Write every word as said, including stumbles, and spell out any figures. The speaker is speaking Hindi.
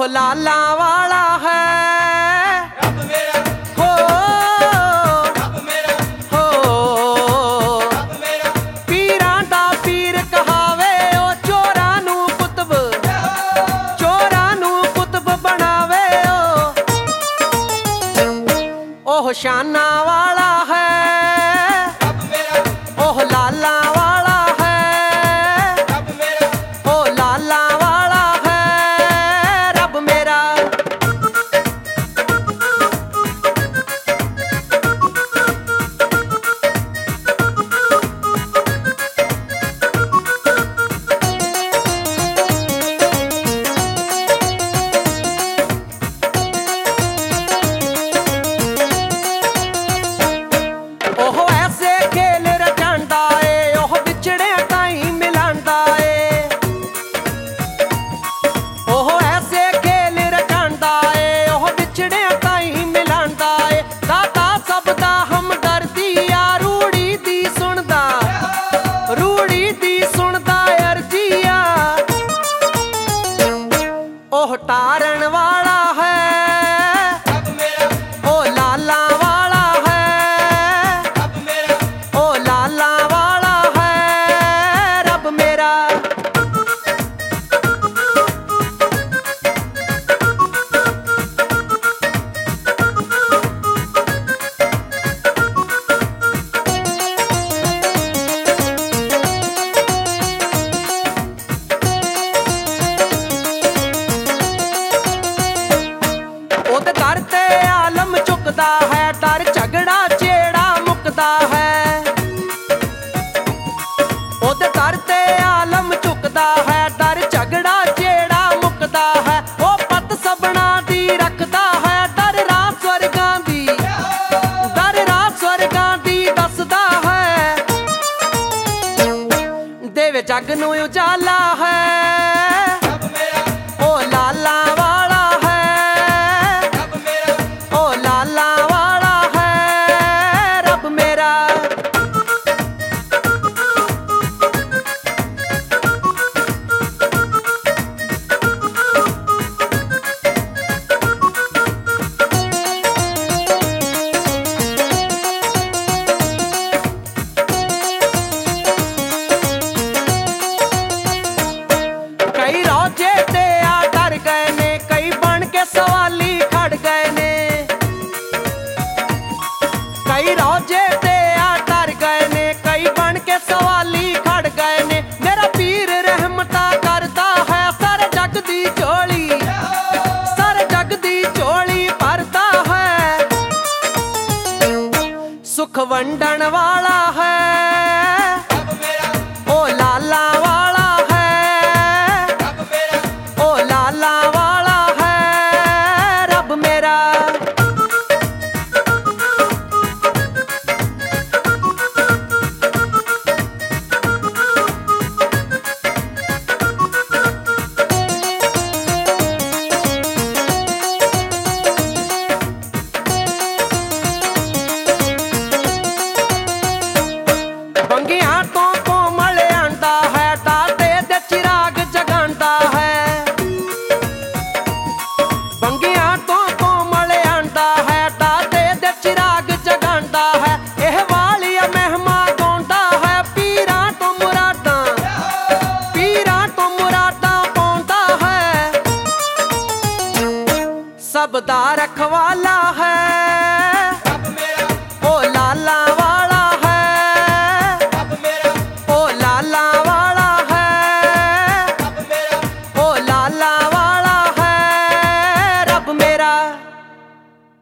लाला वाला है रब मेरा, हो रब मेरा, हो रब मेरा, पीरां दा पीर कहावे ओ चोरां नू कुतब, चोरां नू कुतब बनावे ओ ओह शाना वाला है रब मेरा, ओह लाला वाला है रब मेरा, ओ लाला वाला है रब मेरा। ओह ऐसे खेल रचांदा ए ओह विछड़े ताईं मिलांदा ए, ओह ऐसे खेल रचांदा ए ओह विछड़े ताईं मिलांदा ए। दाता सब दा हमदर्दी आ रूड़ी दी सुनदा, रूड़ी दी सुनदा अर्जिया ओह तारण वाला है रब मेरा, ओ लाला वाला है रब मेरा, ओ लाला वाला है रब मेरा। ओदे दर ते आलम झुकदा है, डर झगड़ा जेड़ा मुकदा है। ओदे दर ते आलम झुकदा है, डर झगड़ा जेड़ा मुकदा है। ओ पत सबना दी रखदा है, डर राह स्वर्गां दी, डर राह स्वर्गां दी दसदा है। देवे जग नू उजाला है रब मेरा, ओ लाला वाला है, रब मेरा, ओ लाला वाला है रब मेरा। कई रोजे ते आ डर गए ने, कई बन के सवाली खड़ गए ने। कई रोजे ते आ डर गए ने, कई बन के सवाली खड़ गए ने। मेरा पीर रहमता करदा है, सारे जग दी झोली, सारे जग दी झोली भरदा है। सुख वंडन वाला है रब मेरा, ओ लाला वाला है, रब मेरा, ओ लाला वाला है रब मेरा। ਬੰਗਿਆਂ ਤੋਂ ਕੋਮਲ ਆਂਦਾ ਹੈ, ਦਾਤੇ ਦੇ ਚਿਰਾਗ ਜਗਾਂਦਾ ਹੈ। ਬੰਗਿਆਂ ਤੋਂ ਕੋਮਲ ਆਂਦਾ ਹੈ, ਦਾਤੇ ਦੇ ਚਿਰਾਗ ਜਗਾਂਦਾ ਹੈ। ਇਹ ਵਾਲੀਆ ਮਹਿਮਾ ਗਾਉਂਦਾ ਹੈ, ਪੀਰਾਂ ਤੋਂ ਮੁਰਾਦਾਂ, ਪੀਰਾਂ ਤੋਂ ਮੁਰਾਦਾਂ ਪਾਉਂਦਾ ਹੈ। ਸਭ ਦਾ ਰਖਵਾਲਾ